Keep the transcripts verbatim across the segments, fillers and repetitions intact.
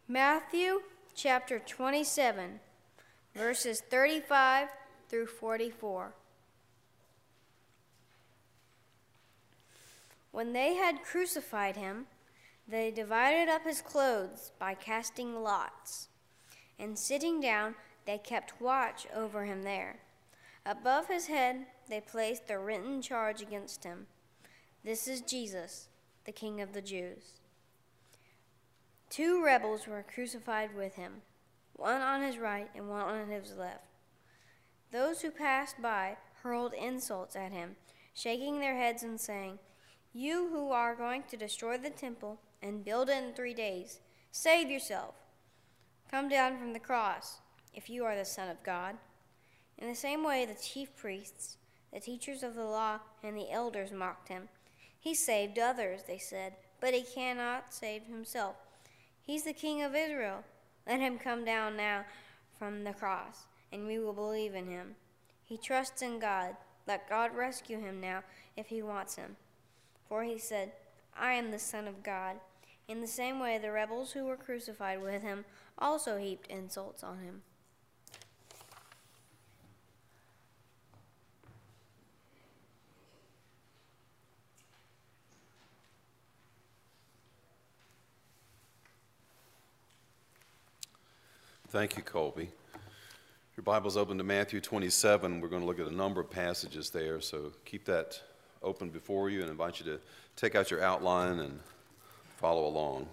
Matthew chapter twenty-seven, verses thirty-five through forty-four. When they had crucified him, they divided up his clothes by casting lots, and sitting down, they kept watch over him there. Above his head they placed the written charge against him: "This is Jesus, the King of the Jews." Two rebels were crucified with him, one on his right and one on his left. Those who passed by hurled insults at him, shaking their heads and saying, "You who are going to destroy the temple and build it in three days, save yourself. Come down from the cross, if you are the Son of God." In the same way, the chief priests, the teachers of the law, and the elders mocked him. "He saved others," they said, "but he cannot save himself. He's the King of Israel. Let him come down now from the cross, and we will believe in him. He trusts in God. Let God rescue him now if he wants him." For he said, "I am the Son of God." In the same way, the rebels who were crucified with him also heaped insults on him. Thank you, Colby. Your Bible's open to Matthew twenty-seven. We're going to look at a number of passages there, so keep that open before you and invite you to take out your outline and follow along.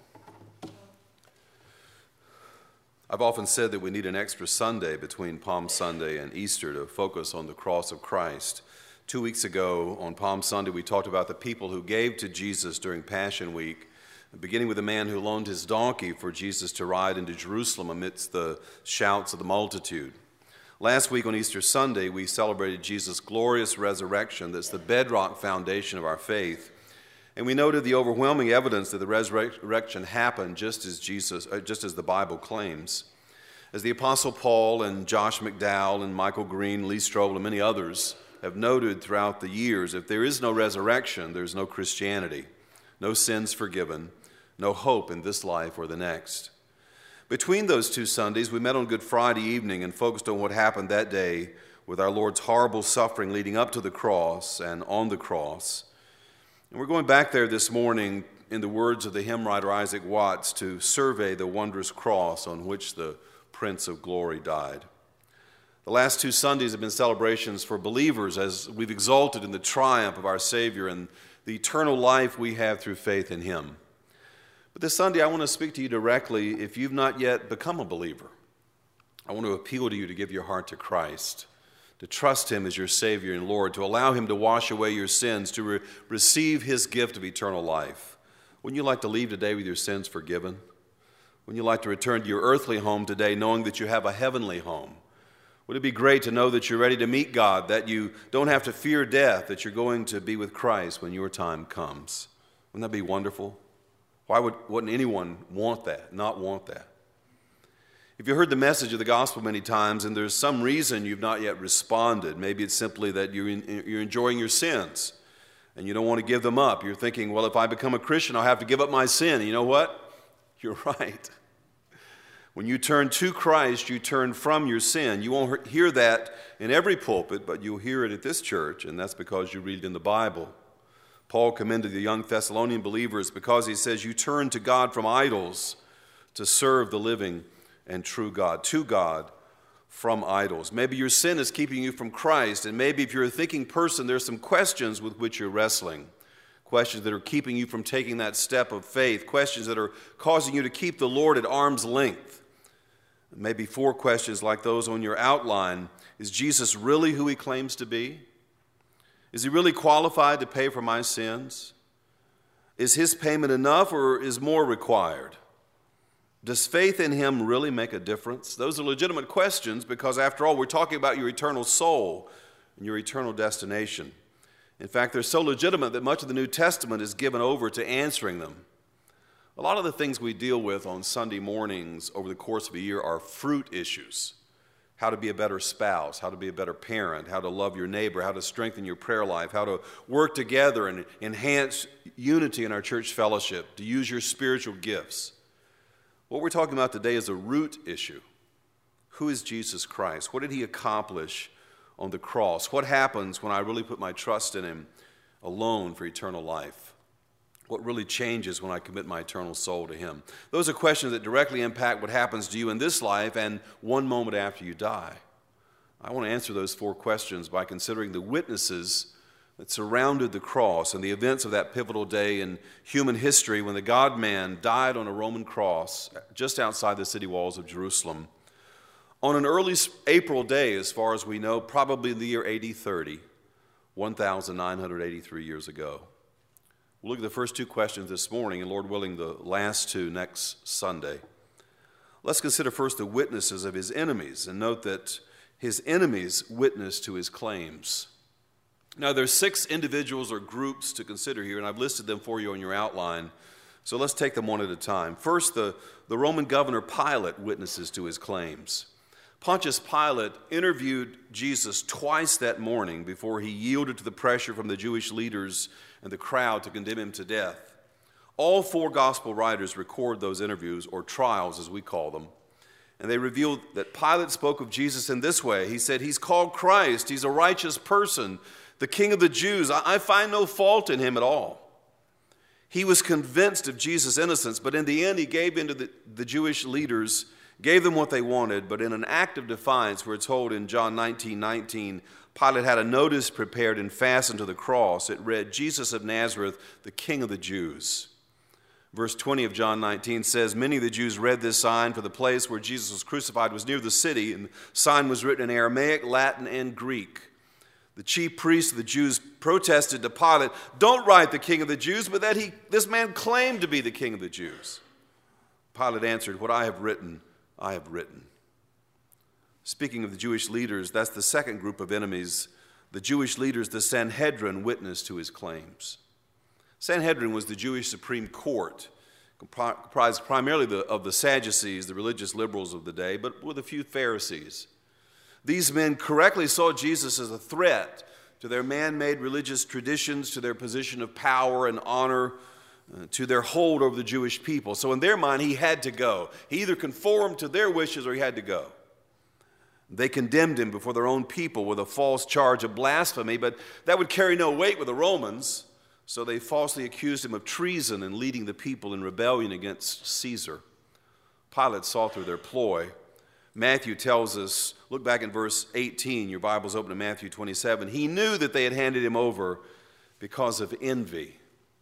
I've often said that we need an extra Sunday between Palm Sunday and Easter to focus on the cross of Christ. Two weeks ago on Palm Sunday, we talked about the people who gave to Jesus during Passion Week, beginning with the man who loaned his donkey for Jesus to ride into Jerusalem amidst the shouts of the multitude. Last week on Easter Sunday, we celebrated Jesus' glorious resurrection that's the bedrock foundation of our faith. And we noted the overwhelming evidence that the resurrection happened just as Jesus, uh, just as the Bible claims. As the Apostle Paul and Josh McDowell and Michael Green, Lee Strobel, and many others have noted throughout the years, if there is no resurrection, there's no Christianity, no sins forgiven, no hope in this life or the next. Between those two Sundays, we met on Good Friday evening and focused on what happened that day with our Lord's horrible suffering leading up to the cross and on the cross. And we're going back there this morning, in the words of the hymn writer Isaac Watts, to survey the wondrous cross on which the Prince of Glory died. The last two Sundays have been celebrations for believers as we've exulted in the triumph of our Savior and the eternal life we have through faith in him. But this Sunday, I want to speak to you directly if you've not yet become a believer. I want to appeal to you to give your heart to Christ, to trust him as your Savior and Lord, to allow him to wash away your sins, to re- receive his gift of eternal life. Wouldn't you like to leave today with your sins forgiven? Wouldn't you like to return to your earthly home today knowing that you have a heavenly home? Would it be great to know that you're ready to meet God, that you don't have to fear death, that you're going to be with Christ when your time comes? Wouldn't that be wonderful? Why would, wouldn't anyone want that, not want that? If you heard the message of the gospel many times and there's some reason you've not yet responded, maybe it's simply that you're, in, you're enjoying your sins and you don't want to give them up. You're thinking, well, if I become a Christian, I'll have to give up my sin. And you know what? You're right. When you turn to Christ, you turn from your sin. You won't hear that in every pulpit, but you'll hear it at this church, and that's because you read it in the Bible. Paul commended the young Thessalonian believers because he says, you turn to God from idols to serve the living and true God, to God from idols. Maybe your sin is keeping you from Christ, and maybe if you're a thinking person, there's some questions with which you're wrestling, questions that are keeping you from taking that step of faith, questions that are causing you to keep the Lord at arm's length. Maybe four questions like those on your outline. Is Jesus really who he claims to be? Is he really qualified to pay for my sins? Is his payment enough or is more required? Does faith in him really make a difference? Those are legitimate questions because, after all, we're talking about your eternal soul and your eternal destination. In fact, they're so legitimate that much of the New Testament is given over to answering them. A lot of the things we deal with on Sunday mornings over the course of a year are fruit issues. How to be a better spouse, how to be a better parent, how to love your neighbor, how to strengthen your prayer life, how to work together and enhance unity in our church fellowship, to use your spiritual gifts. What we're talking about today is a root issue. Who is Jesus Christ? What did he accomplish on the cross? What happens when I really put my trust in him alone for eternal life? What really changes when I commit my eternal soul to him? Those are questions that directly impact what happens to you in this life and one moment after you die. I want to answer those four questions by considering the witnesses that surrounded the cross and the events of that pivotal day in human history when the God-man died on a Roman cross just outside the city walls of Jerusalem on an early April day, as far as we know, probably in the year A D thirty, one thousand nine hundred eighty-three years ago. We'll look at the first two questions this morning, and Lord willing, the last two next Sunday. Let's consider first the witnesses of his enemies, and note that his enemies witnessed to his claims. Now, there's six individuals or groups to consider here, and I've listed them for you on your outline. So let's take them one at a time. First, the, the Roman governor Pilate witnesses to his claims. Pontius Pilate interviewed Jesus twice that morning before he yielded to the pressure from the Jewish leaders and the crowd to condemn him to death. All four gospel writers record those interviews, or trials as we call them. And they revealed that Pilate spoke of Jesus in this way. He said, he's called Christ, he's a righteous person, the King of the Jews. I find no fault in him at all. He was convinced of Jesus' innocence, but in the end he gave in to the, the Jewish leaders, gave them what they wanted, but in an act of defiance, we're told in John nineteen nineteen, Pilate had a notice prepared and fastened to the cross. It read, Jesus of Nazareth, the King of the Jews. Verse twenty of John nineteen says, many of the Jews read this sign, for the place where Jesus was crucified was near the city, and the sign was written in Aramaic, Latin, and Greek. The chief priests of the Jews protested to Pilate, don't write the King of the Jews, but that he, this man claimed to be the King of the Jews. Pilate answered, what I have written, I have written. Speaking of the Jewish leaders, that's the second group of enemies. The Jewish leaders, the Sanhedrin, witnessed to his claims. Sanhedrin was the Jewish Supreme Court, comprised primarily the, of the Sadducees, the religious liberals of the day, but with a few Pharisees. These men correctly saw Jesus as a threat to their man-made religious traditions, to their position of power and honor, uh, to their hold over the Jewish people. So in their mind, he had to go. He either conformed to their wishes or he had to go. They condemned him before their own people with a false charge of blasphemy, but that would carry no weight with the Romans, so they falsely accused him of treason and leading the people in rebellion against Caesar. Pilate saw through their ploy. Matthew tells us, look back in verse eighteen, your Bible's open to Matthew twenty-seven. He knew that they had handed him over because of envy.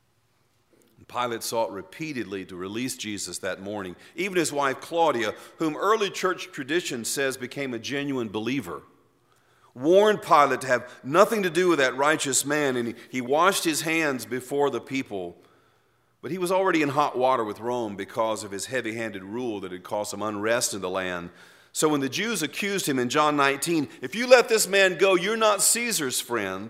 Pilate sought repeatedly to release Jesus that morning. Even his wife Claudia, whom early church tradition says became a genuine believer, warned Pilate to have nothing to do with that righteous man, and he washed his hands before the people. But he was already in hot water with Rome because of his heavy-handed rule that had caused some unrest in the land. So when the Jews accused him in John nineteen, if you let this man go, you're not Caesar's friend.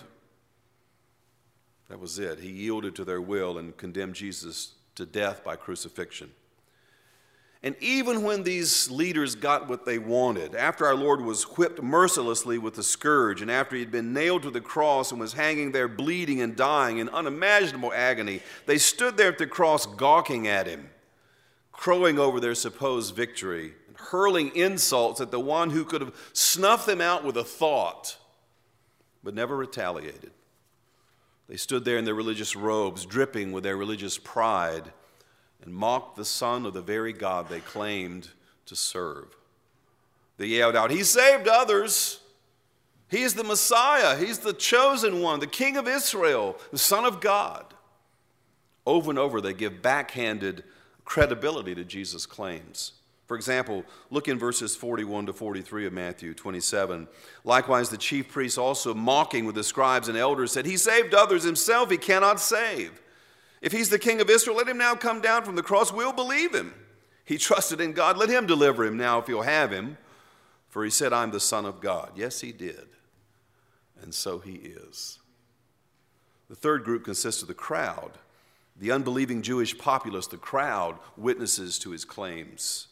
That was it. He yielded to their will and condemned Jesus to death by crucifixion. And even when these leaders got what they wanted, after our Lord was whipped mercilessly with the scourge, and after he had been nailed to the cross and was hanging there bleeding and dying in unimaginable agony, they stood there at the cross gawking at him, crowing over their supposed victory, and hurling insults at the one who could have snuffed them out with a thought, but never retaliated. They stood there in their religious robes, dripping with their religious pride, and mocked the Son of the very God they claimed to serve. They yelled out, he saved others. He is the Messiah. He's the chosen one, the King of Israel, the Son of God. Over and over, they give backhanded credibility to Jesus' claims. For example, look in verses forty-one to forty-three of Matthew twenty-seven. Likewise, the chief priests also, mocking with the scribes and elders, said, he saved others, himself he cannot save. If he's the King of Israel, let him now come down from the cross. We'll believe him. He trusted in God. Let him deliver him now if he'll have him. For he said, I'm the Son of God. Yes, he did. And so he is. The third group consists of the crowd. The unbelieving Jewish populace, the crowd, witnesses to his claims.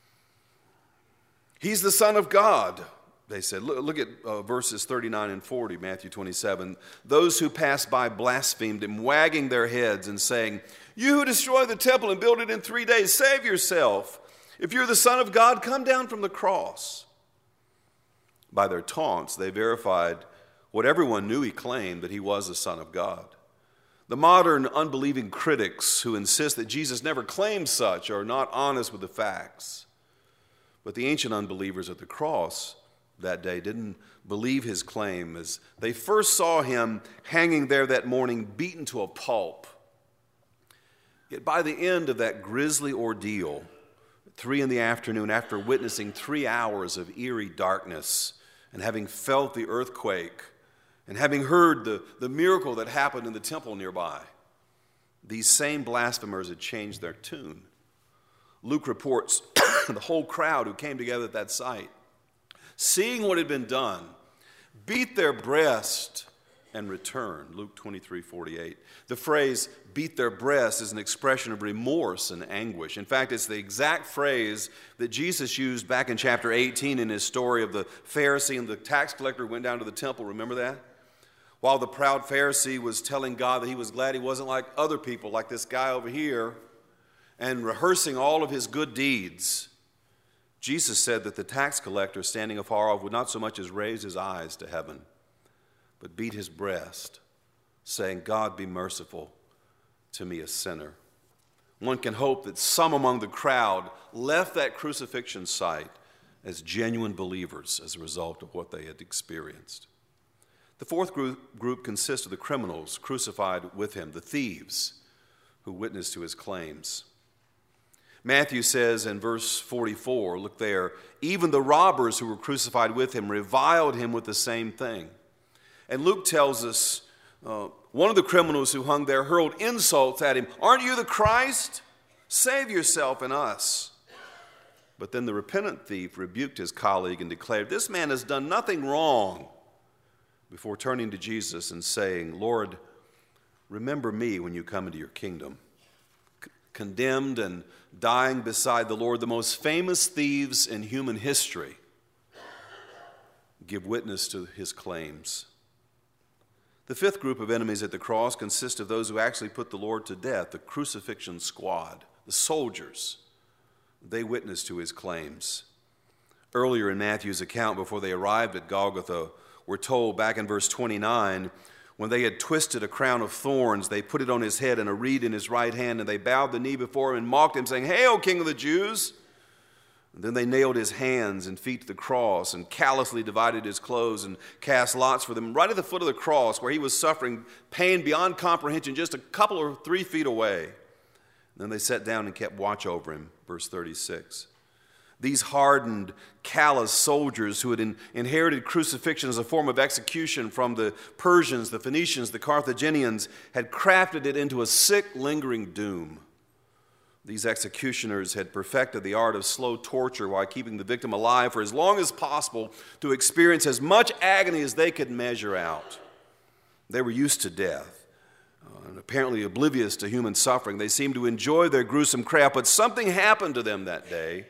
He's the Son of God, they said. Look, look at uh, verses thirty-nine and forty, Matthew twenty-seven. Those who passed by blasphemed him, wagging their heads and saying, you who destroy the temple and build it in three days, save yourself. If you're the Son of God, come down from the cross. By their taunts, they verified what everyone knew he claimed, that he was the Son of God. The modern unbelieving critics who insist that Jesus never claimed such are not honest with the facts. But the ancient unbelievers at the cross that day didn't believe his claim, as they first saw him hanging there that morning, beaten to a pulp. Yet by the end of that grisly ordeal, at three in the afternoon, after witnessing three hours of eerie darkness and having felt the earthquake and having heard the, the miracle that happened in the temple nearby, these same blasphemers had changed their tune. Luke reports the whole crowd who came together at that sight, seeing what had been done, beat their breast and returned. Luke twenty-three forty-eight. The phrase beat their breast is an expression of remorse and anguish. In fact, it's the exact phrase that Jesus used back in chapter eighteen in his story of the Pharisee and the tax collector who went down to the temple. Remember that? While the proud Pharisee was telling God that he was glad he wasn't like other people, like this guy over here, and rehearsing all of his good deeds, Jesus said that the tax collector standing afar off would not so much as raise his eyes to heaven, but beat his breast, saying, God, be merciful to me, a sinner. One can hope that some among the crowd left that crucifixion site as genuine believers as a result of what they had experienced. The fourth group, group consists of the criminals crucified with him, the thieves who witnessed to his claims. Matthew says in verse forty-four, look there, even the robbers who were crucified with him reviled him with the same thing. And Luke tells us uh, one of the criminals who hung there hurled insults at him. Aren't you the Christ? Save yourself and us. But then the repentant thief rebuked his colleague and declared, this man has done nothing wrong, before turning to Jesus and saying, Lord, remember me when you come into your kingdom. C- condemned and dying beside the Lord, the most famous thieves in human history give witness to his claims. The fifth group of enemies at the cross consists of those who actually put the Lord to death, the crucifixion squad, the soldiers. They witnessed to his claims. Earlier in Matthew's account, before they arrived at Golgotha, we're told back in verse twenty-nine, when they had twisted a crown of thorns, they put it on his head and a reed in his right hand, and they bowed the knee before him and mocked him, saying, Hail, King of the Jews! And then they nailed his hands and feet to the cross and callously divided his clothes and cast lots for them right at the foot of the cross, where he was suffering pain beyond comprehension just a couple or three feet away. And then they sat down and kept watch over him, verse thirty-six. These hardened, callous soldiers who had in, inherited crucifixion as a form of execution from the Persians, the Phoenicians, the Carthaginians, had crafted it into a sick, lingering doom. These executioners had perfected the art of slow torture while keeping the victim alive for as long as possible to experience as much agony as they could measure out. They were used to death, uh, and apparently oblivious to human suffering. They seemed to enjoy their gruesome craft, but something happened to them that day.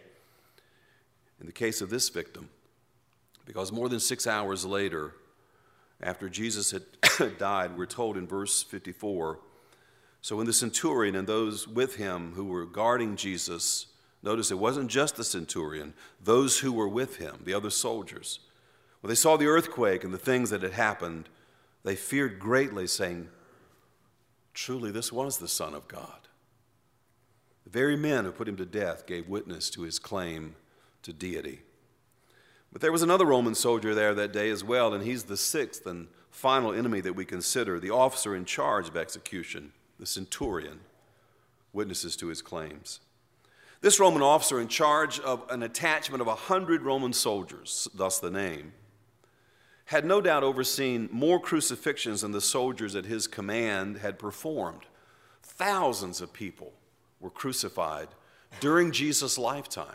In the case of this victim, because more than six hours later, after Jesus had died, we're told in verse fifty-four, so when the centurion and those with him who were guarding Jesus, notice it wasn't just the centurion, those who were with him, the other soldiers, when they saw the earthquake and the things that had happened, they feared greatly, saying, truly this was the Son of God. The very men who put him to death gave witness to his claim to deity. But there was another Roman soldier there that day as well, and he's the sixth and final enemy that we consider, the officer in charge of execution, the centurion, witnesses to his claims. This Roman officer in charge of an attachment of a hundred Roman soldiers, thus the name, had no doubt overseen more crucifixions than the soldiers at his command had performed. Thousands of people were crucified during Jesus' lifetime.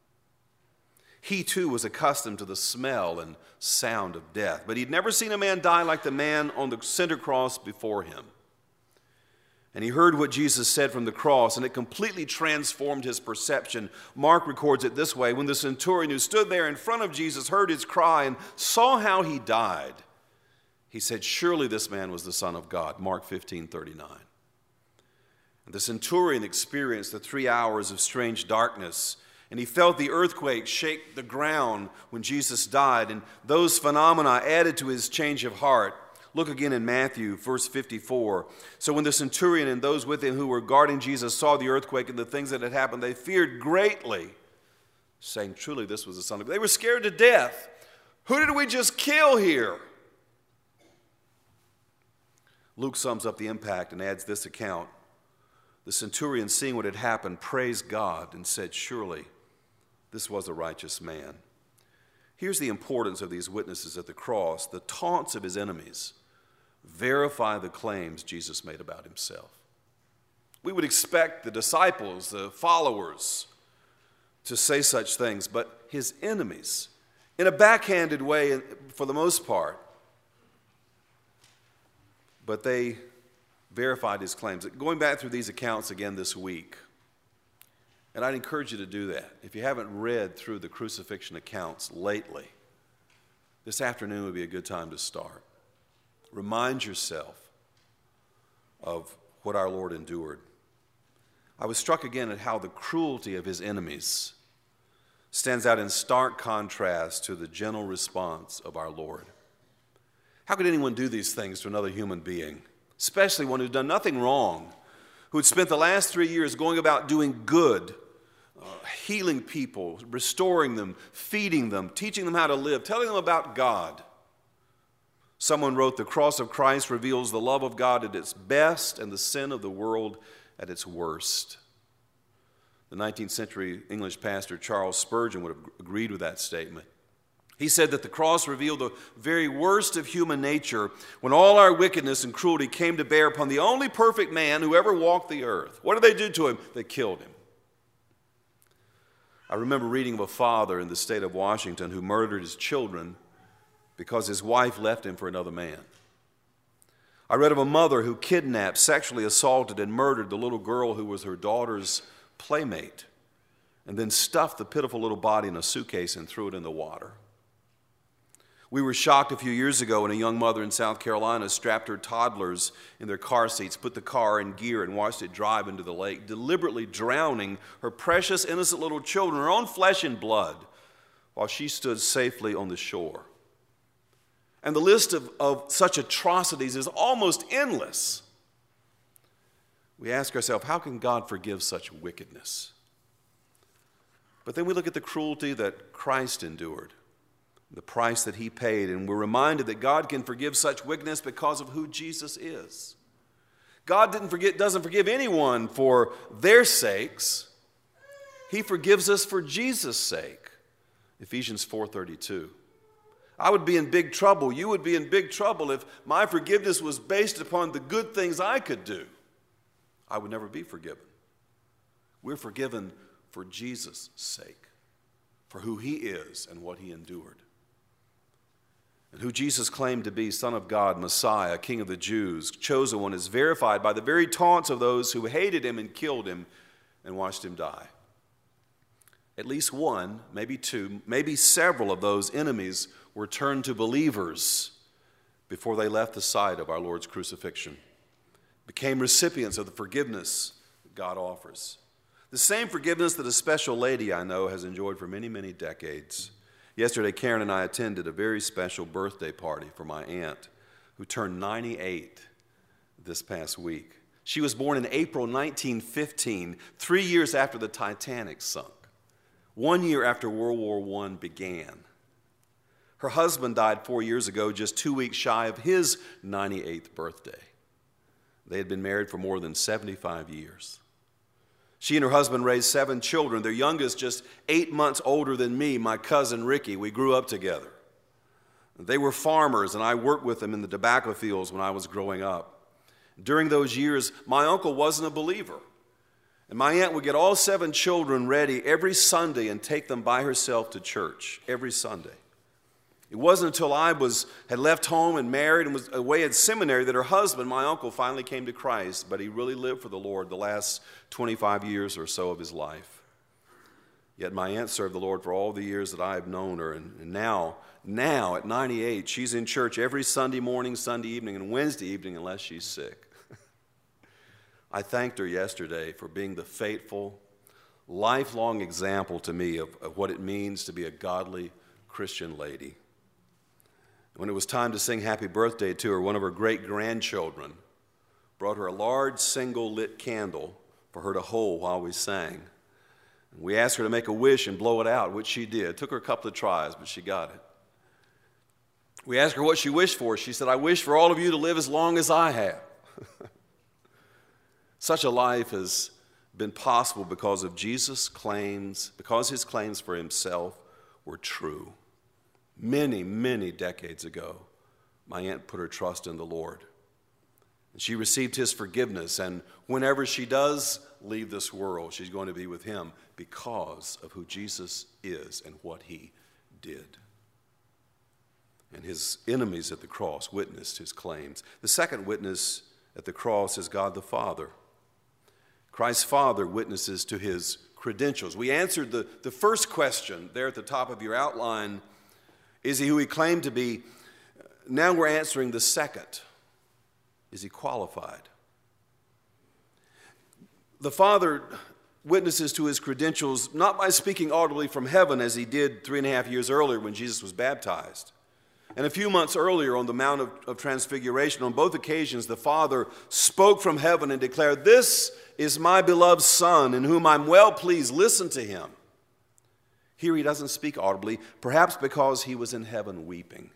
He too was accustomed to the smell and sound of death, but he'd never seen a man die like the man on the center cross before him. And he heard what Jesus said from the cross, and it completely transformed his perception. Mark records it this way: when the centurion who stood there in front of Jesus heard his cry and saw how he died, he said, surely this man was the Son of God. Mark fifteen thirty-nine. And the centurion experienced the three hours of strange darkness And he felt the earthquake shake the ground when Jesus died. And those phenomena added to his change of heart. Look again in Matthew, verse fifty-four. So when the centurion and those with him who were guarding Jesus saw the earthquake and the things that had happened, they feared greatly, saying, truly this was the Son of God. They were scared to death. Who did we just kill here? Luke sums up the impact and adds this account. The centurion, seeing what had happened, praised God and said, surely this was a righteous man. Here's the importance of these witnesses at the cross. The taunts of his enemies verify the claims Jesus made about himself. We would expect the disciples, the followers, to say such things, but his enemies, in a backhanded way for the most part, but they verified his claims. Going back through these accounts again this week, and I'd encourage you to do that. If you haven't read through the crucifixion accounts lately, this afternoon would be a good time to start. Remind yourself of what our Lord endured. I was struck again at how the cruelty of his enemies stands out in stark contrast to the gentle response of our Lord. How could anyone do these things to another human being, especially one who'd done nothing wrong, who had spent the last three years going about doing good, uh, healing people, restoring them, feeding them, teaching them how to live, telling them about God? Someone wrote, the cross of Christ reveals the love of God at its best and the sin of the world at its worst. The nineteenth century English pastor Charles Spurgeon would have agreed with that statement. He said that the cross revealed the very worst of human nature when all our wickedness and cruelty came to bear upon the only perfect man who ever walked the earth. What did they do to him? They killed him. I remember reading of a father in the state of Washington who murdered his children because his wife left him for another man. I read of a mother who kidnapped, sexually assaulted, and murdered the little girl who was her daughter's playmate, and then stuffed the pitiful little body in a suitcase and threw it in the water. We were shocked a few years ago when a young mother in South Carolina strapped her toddlers in their car seats, put the car in gear, and watched it drive into the lake, deliberately drowning her precious, innocent little children, her own flesh and blood, while she stood safely on the shore. And the list of, of such atrocities is almost endless. We ask ourselves, how can God forgive such wickedness? But then we look at the cruelty that Christ endured, the price that he paid, and we're reminded that God can forgive such wickedness because of who Jesus is. God didn't forget, doesn't forgive anyone for their sakes. He forgives us for Jesus' sake. Ephesians four thirty-two. I would be in big trouble. You would be in big trouble if my forgiveness was based upon the good things I could do. I would never be forgiven. We're forgiven for Jesus' sake, for who he is and what he endured. And who Jesus claimed to be, Son of God, Messiah, King of the Jews, chosen one, is verified by the very taunts of those who hated him and killed him and watched him die. At least one, maybe two, maybe several of those enemies were turned to believers before they left the site of our Lord's crucifixion, became recipients of the forgiveness that God offers. The same forgiveness that a special lady I know has enjoyed for many, many decades. Yesterday, Karen and I attended a very special birthday party for my aunt, who turned ninety-eight this past week. She was born in April nineteen fifteen, three years after the Titanic sunk, one year after World War One began. Her husband died four years ago, just two weeks shy of his ninety-eighth birthday. They had been married for more than seventy-five years. She and her husband raised seven children, their youngest just eight months older than me, my cousin Ricky. We grew up together. They were farmers, and I worked with them in the tobacco fields when I was growing up. During those years, my uncle wasn't a believer, and my aunt would get all seven children ready every Sunday and take them by herself to church every Sunday. It wasn't until I was had left home and married and was away at seminary that her husband, my uncle, finally came to Christ, but he really lived for the Lord the last twenty-five years or so of his life. Yet my aunt served the Lord for all the years that I have known her, and, and now, now at ninety-eight, she's in church every Sunday morning, Sunday evening, and Wednesday evening unless she's sick. I thanked her yesterday for being the faithful, lifelong example to me of, of what it means to be a godly Christian lady. When it was time to sing happy birthday to her, one of her great-grandchildren brought her a large single lit candle for her to hold while we sang. And we asked her to make a wish and blow it out, which she did. It took her a couple of tries, but she got it. We asked her what she wished for. She said, "I wish for all of you to live as long as I have." Such a life has been possible because of Jesus' claims, because his claims for himself were true. Many, many decades ago, my aunt put her trust in the Lord. And she received his forgiveness, and whenever she does leave this world, she's going to be with him because of who Jesus is and what he did. And his enemies at the cross witnessed his claims. The second witness at the cross is God the Father. Christ's Father witnesses to his credentials. We answered the, the first question there at the top of your outline. Is he who he claimed to be? Now we're answering the second. Is he qualified? The Father witnesses to his credentials not by speaking audibly from heaven as he did three and a half years earlier when Jesus was baptized. And a few months earlier on the Mount of, of Transfiguration, on both occasions, the Father spoke from heaven and declared, "This is my beloved Son, in whom I'm well pleased. Listen to him." Here he doesn't speak audibly, perhaps because he was in heaven weeping.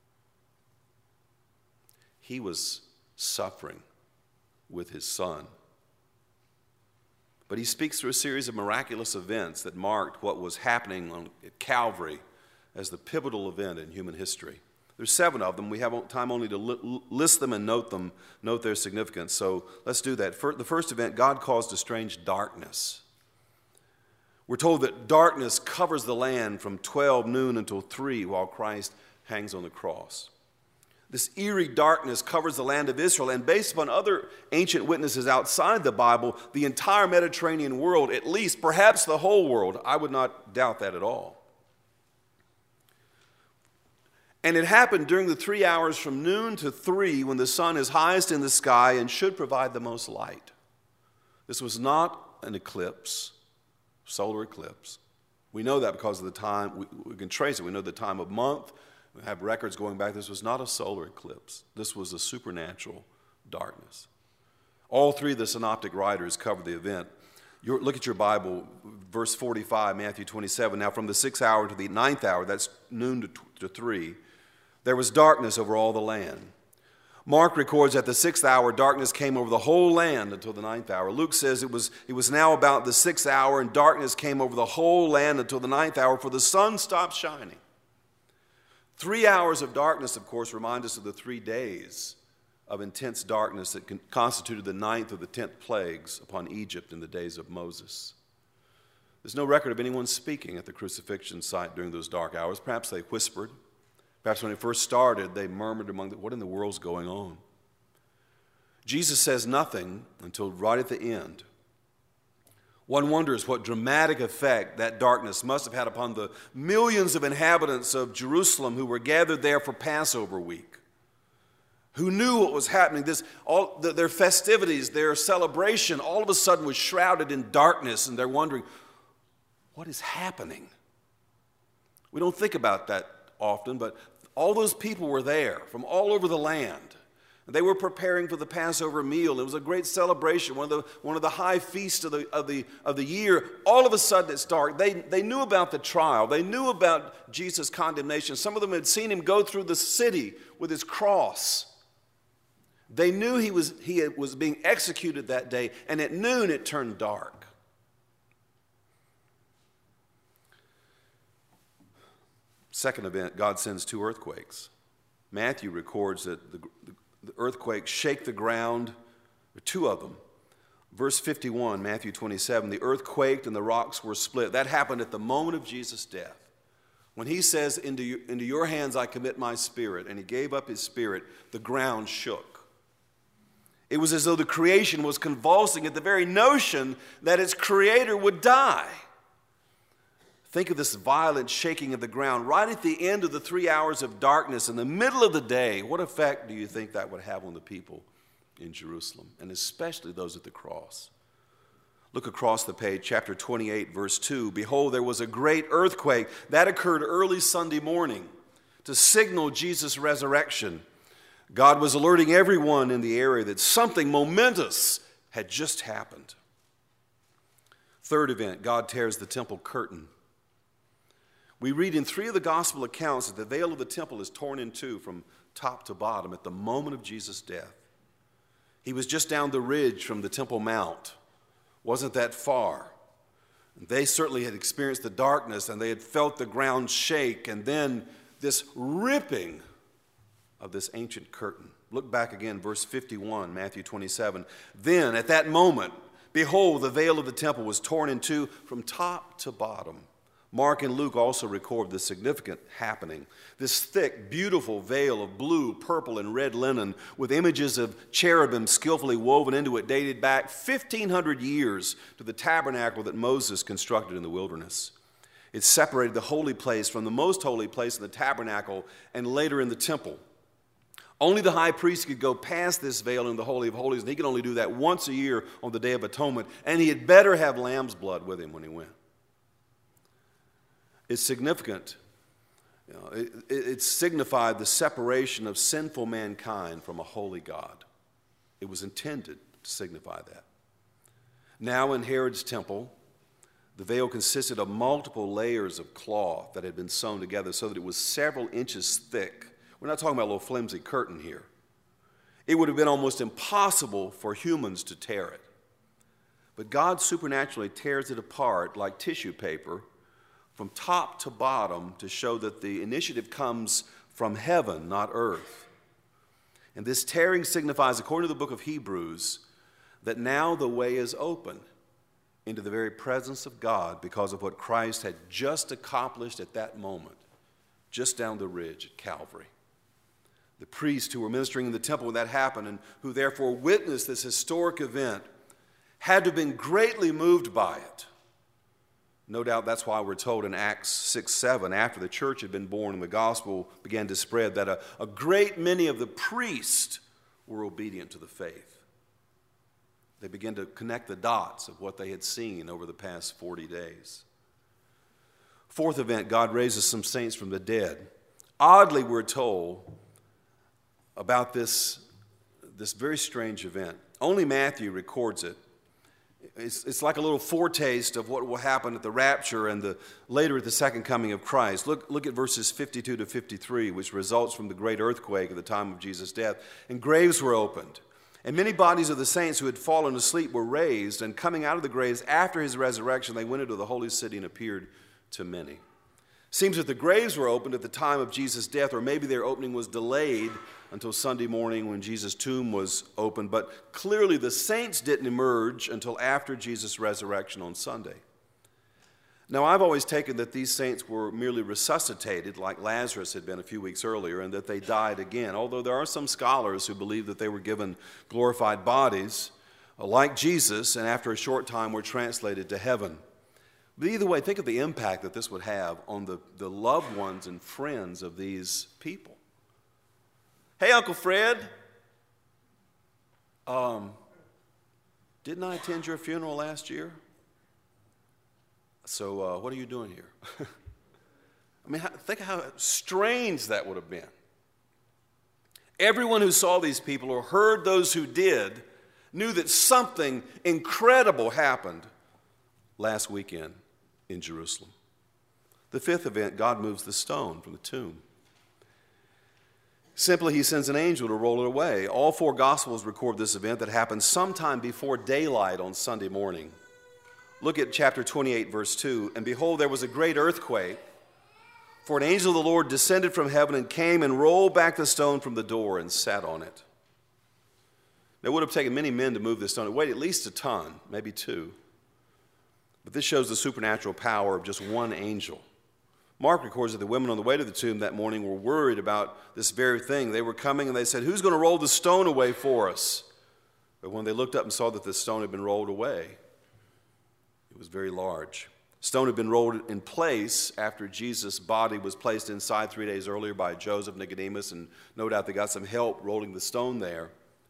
He was suffering with his Son. But he speaks through a series of miraculous events that marked what was happening on, at Calvary as the pivotal event in human history. There's seven of them. We have time only to li- list them and note them, note their significance. So let's do that. For the first event, God caused a strange darkness. We're told that darkness covers the land from twelve noon until three while Christ hangs on the cross. This eerie darkness covers the land of Israel, and based upon other ancient witnesses outside the Bible, the entire Mediterranean world, at least, perhaps the whole world. I would not doubt that at all. And it happened during the three hours from noon to three when the sun is highest in the sky and should provide the most light. This was not an eclipse, solar eclipse. We know that because of the time, we, we can trace it. We know the time of month. We have records going back. This was not a solar eclipse. This was a supernatural darkness. All three of the synoptic writers cover the event. Your, look at your Bible, verse forty-five, Matthew twenty-seven. Now from the sixth hour to the ninth hour, that's noon to, to three, there was darkness over all the land. Mark records at the sixth hour, darkness came over the whole land until the ninth hour. Luke says it was, it was now about the sixth hour, and darkness came over the whole land until the ninth hour, for the sun stopped shining. Three hours of darkness, of course, remind us of the three days of intense darkness that constituted the ninth or the tenth plagues upon Egypt in the days of Moses. There's no record of anyone speaking at the crucifixion site during those dark hours. Perhaps they whispered. Perhaps when it first started, they murmured among them, what in the world's going on? Jesus says nothing until right at the end. One wonders what dramatic effect that darkness must have had upon the millions of inhabitants of Jerusalem who were gathered there for Passover week, who knew what was happening. This, all the, their festivities, their celebration, all of a sudden was shrouded in darkness, and they're wondering, what is happening? We don't think about that often, but all those people were there from all over the land. They were preparing for the Passover meal. It was a great celebration, one of the, one of the high feasts of the, of, the, of the year. All of a sudden it's dark. They, they knew about the trial. They knew about Jesus' condemnation. Some of them had seen him go through the city with his cross. They knew he was, he was being executed that day, and at noon it turned dark. Second event, God sends two earthquakes. Matthew records that the, the, the earthquakes shake the ground, or two of them. Verse fifty-one, Matthew twenty-seven, the earth quaked and the rocks were split. That happened at the moment of Jesus' death. When he says, into, you, into your hands I commit my spirit, and he gave up his spirit, the ground shook. It was as though the creation was convulsing at the very notion that its creator would die. Think of this violent shaking of the ground right at the end of the three hours of darkness in the middle of the day. What effect do you think that would have on the people in Jerusalem, and especially those at the cross? Look across the page, chapter twenty-eight, verse two. Behold, there was a great earthquake. That occurred early Sunday morning to signal Jesus' resurrection. God was alerting everyone in the area that something momentous had just happened. Third event, God tears the temple curtain. We read in three of the gospel accounts that the veil of the temple is torn in two from top to bottom at the moment of Jesus' death. He was just down the ridge from the Temple Mount. Wasn't that far. They certainly had experienced the darkness and they had felt the ground shake, and then this ripping of this ancient curtain. Look back again, verse fifty-one, Matthew twenty-seven. Then at that moment, behold, the veil of the temple was torn in two from top to bottom. Mark and Luke also record this significant happening. This thick, beautiful veil of blue, purple, and red linen with images of cherubim skillfully woven into it dated back fifteen hundred years to the tabernacle that Moses constructed in the wilderness. It separated the holy place from the most holy place in the tabernacle and later in the temple. Only the high priest could go past this veil in the Holy of Holies, and he could only do that once a year on the Day of Atonement, and he had better have lamb's blood with him when he went. It's significant. You know, it, it signified the separation of sinful mankind from a holy God. It was intended to signify that. Now in Herod's temple, the veil consisted of multiple layers of cloth that had been sewn together so that it was several inches thick. We're not talking about a little flimsy curtain here. It would have been almost impossible for humans to tear it. But God supernaturally tears it apart like tissue paper from top to bottom to show that the initiative comes from heaven, not earth. And this tearing signifies, according to the book of Hebrews, that now the way is open into the very presence of God because of what Christ had just accomplished at that moment, just down the ridge at Calvary. The priests who were ministering in the temple when that happened and who therefore witnessed this historic event had to have been greatly moved by it. No doubt that's why we're told in Acts six seven, after the church had been born and the gospel began to spread, that a, a great many of the priests were obedient to the faith. They began to connect the dots of what they had seen over the past forty days. Fourth event, God raises some saints from the dead. Oddly, we're told about this, this very strange event. Only Matthew records it. It's, it's like a little foretaste of what will happen at the rapture and the, later at the second coming of Christ. Look, look at verses fifty-two to fifty-three, which results from the great earthquake at the time of Jesus' death. And graves were opened, and many bodies of the saints who had fallen asleep were raised, and coming out of the graves after his resurrection, they went into the holy city and appeared to many. Seems that the graves were opened at the time of Jesus' death, or maybe their opening was delayed until Sunday morning when Jesus' tomb was opened. But clearly the saints didn't emerge until after Jesus' resurrection on Sunday. Now, I've always taken that these saints were merely resuscitated, like Lazarus had been a few weeks earlier, and that they died again. Although there are some scholars who believe that they were given glorified bodies, like Jesus, and after a short time were translated to heaven. But either way, think of the impact that this would have on the, the loved ones and friends of these people. Hey, Uncle Fred, um, didn't I attend your funeral last year? So uh, what are you doing here? I mean, think of how strange that would have been. Everyone who saw these people or heard those who did knew that something incredible happened last weekend in Jerusalem. The fifth event, God moves the stone from the tomb. Simply, he sends an angel to roll it away. All four Gospels record this event that happened sometime before daylight on Sunday morning. Look at chapter twenty-eight, verse two. And behold, there was a great earthquake, for an angel of the Lord descended from heaven and came and rolled back the stone from the door and sat on it. It would have taken many men to move this stone. It weighed at least a ton, maybe two. But this shows the supernatural power of just one angel. Mark records that the women on the way to the tomb that morning were worried about this very thing. They were coming and they said, "Who's going to roll the stone away for us?" But when they looked up and saw that the stone had been rolled away, it was very large. Stone had been rolled in place after Jesus' body was placed inside three days earlier by Joseph, Nicodemus, and no doubt they got some help rolling the stone there.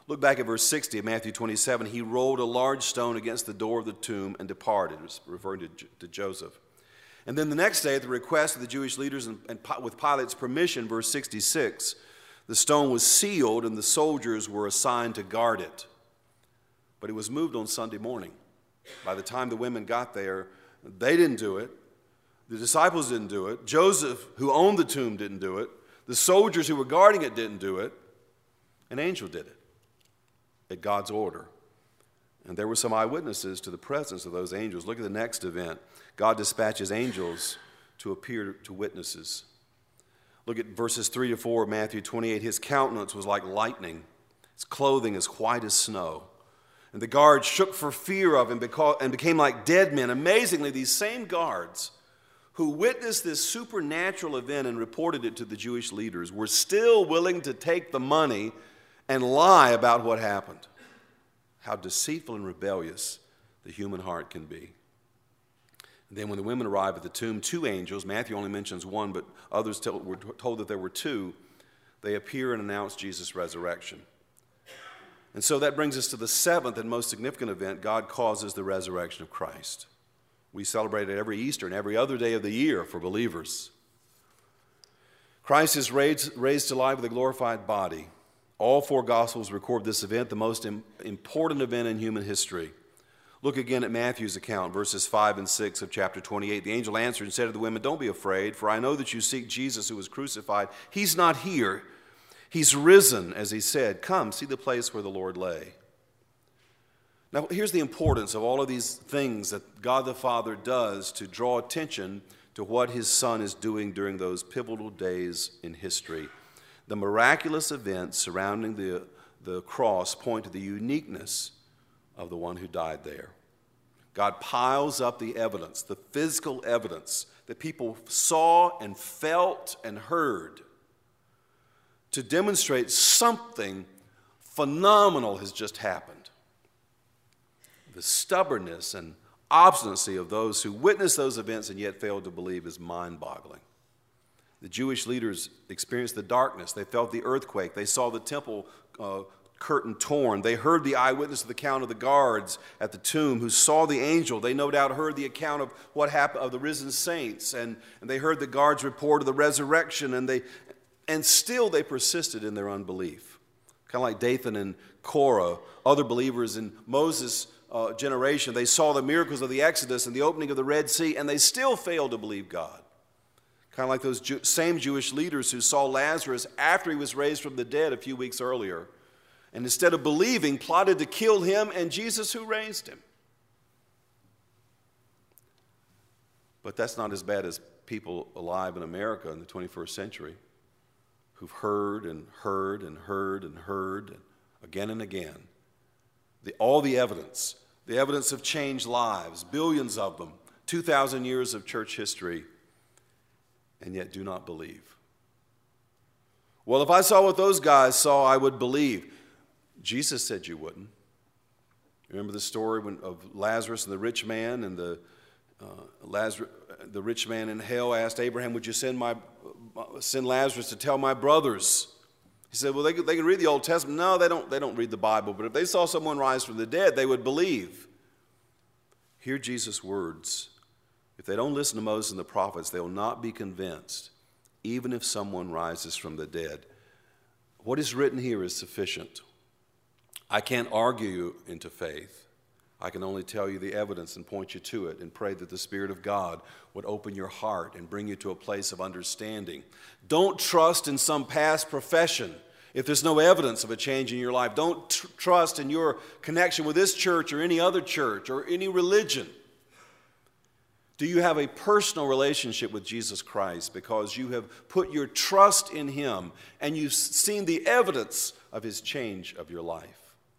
Look back at verse sixty of Matthew twenty-seven. He rolled a large stone against the door of the tomb and departed, referring to, to Joseph. And then the next day, at the request of the Jewish leaders and, and with Pilate's permission, verse sixty-six, the stone was sealed and the soldiers were assigned to guard it. But it was moved on Sunday morning. By the time the women got there, they didn't do it. The disciples didn't do it. Joseph, who owned the tomb, didn't do it. The soldiers who were guarding it didn't do it. An angel did it at God's order. And there were some eyewitnesses to the presence of those angels. Look at the next event. God dispatches angels to appear to witnesses. Look at verses three to four of Matthew twenty-eight. His countenance was like lightning. His clothing as white as snow. And the guards shook for fear of him and became like dead men. Amazingly, these same guards who witnessed this supernatural event and reported it to the Jewish leaders were still willing to take the money and lie about what happened. How deceitful and rebellious the human heart can be. And then when the women arrive at the tomb, two angels, Matthew only mentions one, but others tell, were told that there were two, they appear and announce Jesus' resurrection. And so that brings us to the seventh and most significant event. God causes the resurrection of Christ. We celebrate it every Easter and every other day of the year for believers. Christ is raised, raised to life with a glorified body. All four Gospels record this event, the most important event in human history. Look again at Matthew's account, verses five and six of chapter twenty-eight. The angel answered and said to the women, "Don't be afraid, for I know that you seek Jesus who was crucified. He's not here. He's risen, as he said. Come, see the place where the Lord lay." Now, here's the importance of all of these things that God the Father does to draw attention to what his Son is doing during those pivotal days in history. The miraculous events surrounding the, the cross point to the uniqueness of the one who died there. God piles up the evidence, the physical evidence that people saw and felt and heard to demonstrate something phenomenal has just happened. The stubbornness and obstinacy of those who witnessed those events and yet failed to believe is mind-boggling. The Jewish leaders experienced the darkness. They felt the earthquake. They saw the temple uh, curtain torn. They heard the eyewitness of the account of the guards at the tomb who saw the angel. They no doubt heard the account of what happened of the risen saints, and, and they heard the guards' report of the resurrection, and they and still they persisted in their unbelief. Kind of like Dathan and Korah, other believers in Moses' uh, generation. They saw the miracles of the Exodus and the opening of the Red Sea, and they still failed to believe God. Kind of like those Jew- same Jewish leaders who saw Lazarus after he was raised from the dead a few weeks earlier, and instead of believing, plotted to kill him and Jesus who raised him. But that's not as bad as people alive in America in the twenty-first century who've heard and heard and heard and heard again and again. The, all the evidence, the evidence of changed lives, billions of them, two thousand years of church history, and yet do not believe. Well, if I saw what those guys saw, I would believe. Jesus said you wouldn't. Remember the story when, of Lazarus and the rich man, and the uh, Lazarus, the rich man in hell asked Abraham, "Would you send my uh, send Lazarus to tell my brothers?" He said, "Well, they could, they could read the Old Testament." No, they don't. They don't read the Bible. But if they saw someone rise from the dead, they would believe. Hear Jesus' words. If they don't listen to Moses and the prophets, they will not be convinced, even if someone rises from the dead. What is written here is sufficient. I can't argue you into faith. I can only tell you the evidence and point you to it and pray that the Spirit of God would open your heart and bring you to a place of understanding. Don't trust in some past profession if there's no evidence of a change in your life. Don't tr- trust in your connection with this church or any other church or any religion. Do you have a personal relationship with Jesus Christ because you have put your trust in Him and you've seen the evidence of His change of your life?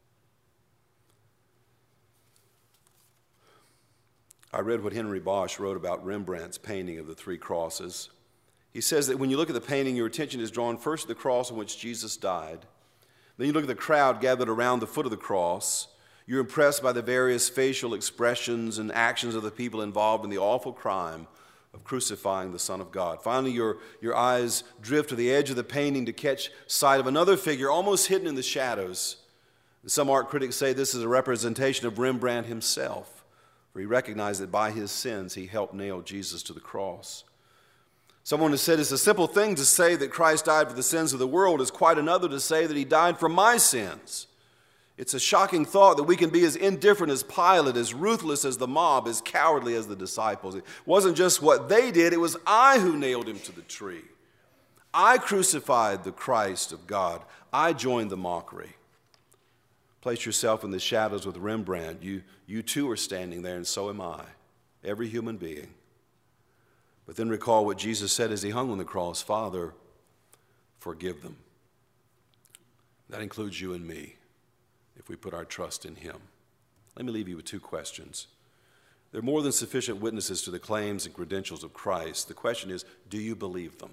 I read what Henry Bosch wrote about Rembrandt's painting of the three crosses. He says that when you look at the painting, your attention is drawn first to the cross on which Jesus died. Then you look at the crowd gathered around the foot of the cross. You're impressed by the various facial expressions and actions of the people involved in the awful crime of crucifying the Son of God. Finally, your, your eyes drift to the edge of the painting to catch sight of another figure almost hidden in the shadows. Some art critics say this is a representation of Rembrandt himself, for he recognized that by his sins he helped nail Jesus to the cross. Someone has said it's a simple thing to say that Christ died for the sins of the world. It's quite another to say that he died for my sins. It's a shocking thought that we can be as indifferent as Pilate, as ruthless as the mob, as cowardly as the disciples. It wasn't just what they did, it was I who nailed him to the tree. I crucified the Christ of God. I joined the mockery. Place yourself in the shadows with Rembrandt. You, you too are standing there, and so am I, every human being. But then recall what Jesus said as he hung on the cross, Father, forgive them. That includes you and me, if we put our trust in him. Let me leave you with two questions. There are more than sufficient witnesses to the claims and credentials of Christ. The question is, do you believe them?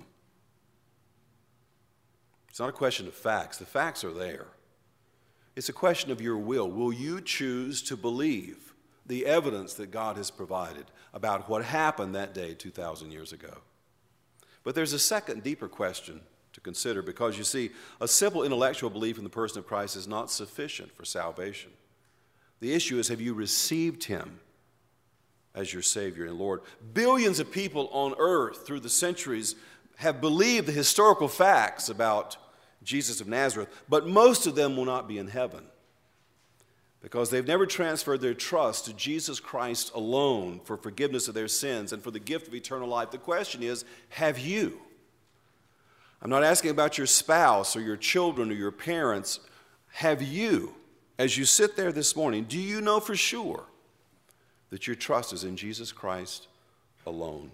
It's not a question of facts. The facts are there. It's a question of your will. Will you choose to believe the evidence that God has provided about what happened that day two thousand years ago? But there's a second, deeper question to consider, because you see, a simple intellectual belief in the person of Christ is not sufficient for salvation. The issue is, have you received him as your Savior and Lord? Billions of people on earth through the centuries have believed the historical facts about Jesus of Nazareth, but most of them will not be in heaven because they've never transferred their trust to Jesus Christ alone for forgiveness of their sins and for the gift of eternal life. The question is, have you? I'm not asking about your spouse or your children or your parents. Have you, as you sit there this morning, do you know for sure that your trust is in Jesus Christ alone?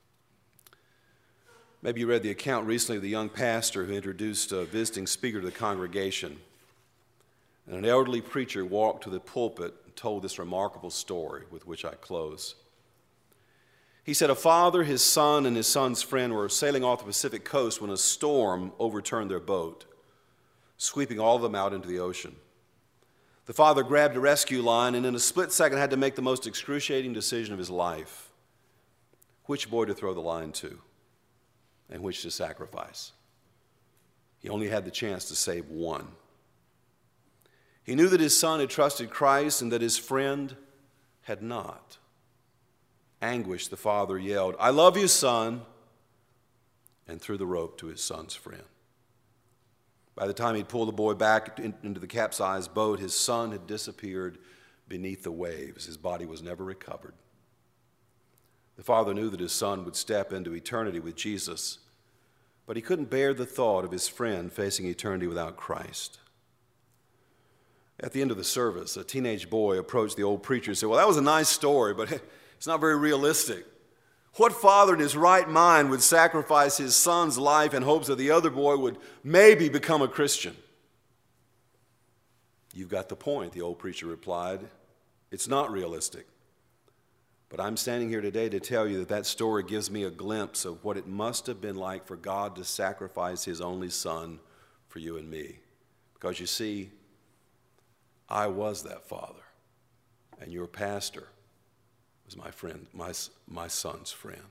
Maybe you read the account recently of the young pastor who introduced a visiting speaker to the congregation. And an elderly preacher walked to the pulpit and told this remarkable story with which I close. He said a father, his son, and his son's friend were sailing off the Pacific coast when a storm overturned their boat, sweeping all of them out into the ocean. The father grabbed a rescue line and in a split second had to make the most excruciating decision of his life. Which boy to throw the line to and which to sacrifice. He only had the chance to save one. He knew that his son had trusted Christ and that his friend had not. Anguished, the father yelled, "I love you, son," and threw the rope to his son's friend. By the time he'd pulled the boy back into the capsized boat, his son had disappeared beneath the waves. His body was never recovered. The father knew that his son would step into eternity with Jesus, but he couldn't bear the thought of his friend facing eternity without Christ. At the end of the service, a teenage boy approached the old preacher and said, "Well, that was a nice story, but it's not very realistic. What father in his right mind would sacrifice his son's life in hopes that the other boy would maybe become a Christian?" "You've got the point," the old preacher replied. "It's not realistic. But I'm standing here today to tell you that that story gives me a glimpse of what it must have been like for God to sacrifice his only son for you and me. Because you see, I was that father, and your pastor was my friend, my, my son's friend."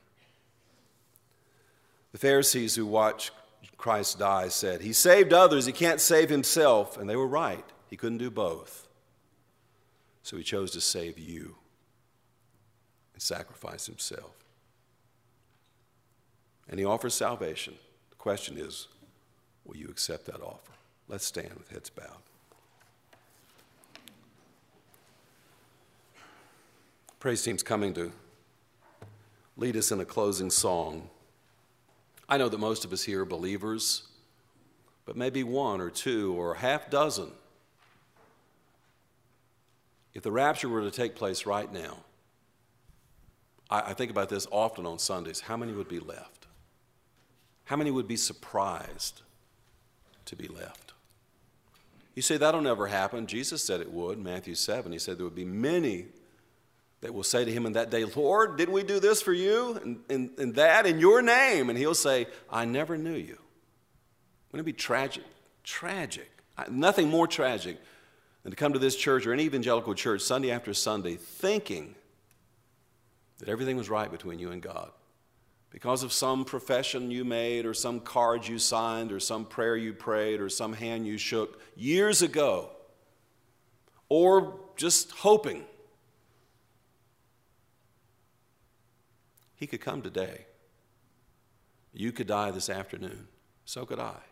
The Pharisees who watched Christ die said, "He saved others, he can't save himself." And they were right. He couldn't do both. So he chose to save you and sacrifice himself. And he offers salvation. The question is, will you accept that offer? Let's stand with heads bowed. Praise team's coming to lead us in a closing song. I know that most of us here are believers, but maybe one or two or a half dozen. If the rapture were to take place right now, I, I think about this often on Sundays. How many would be left? How many would be surprised to be left? You say, that'll never happen. Jesus said it would, Matthew seven. He said there would be many that will say to him in that day, "Lord, didn't we do this for you and, and, and that in your name?" And he'll say, "I never knew you." Wouldn't it be tragic? Tragic. Nothing more tragic than to come to this church or any evangelical church Sunday after Sunday thinking that everything was right between you and God because of some profession you made or some card you signed or some prayer you prayed or some hand you shook years ago. or just hoping. He could come today. You could die this afternoon. So could I.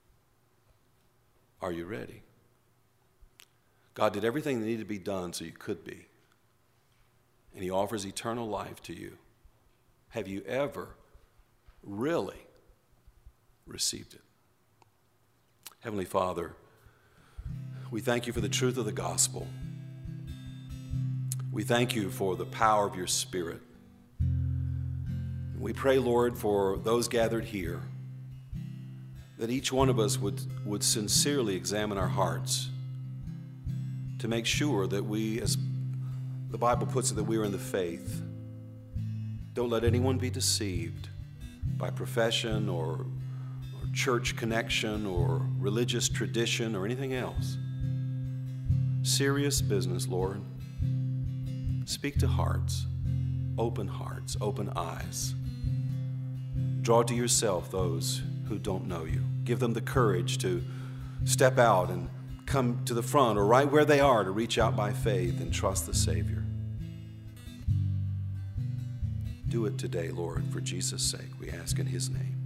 Are you ready? God did everything that needed to be done so you could be. And he offers eternal life to you. Have you ever really received it? Heavenly Father, we thank you for the truth of the gospel. We thank you for the power of your Spirit. We pray, Lord, for those gathered here, that each one of us would, would sincerely examine our hearts to make sure that we, as the Bible puts it, that we are in the faith. Don't let anyone be deceived by profession or, or church connection or religious tradition or anything else. Serious business, Lord. Speak to hearts, open hearts, open eyes. Draw to yourself those who don't know you. Give them the courage to step out and come to the front or right where they are to reach out by faith and trust the Savior. Do it today, Lord, for Jesus' sake, we ask in his name.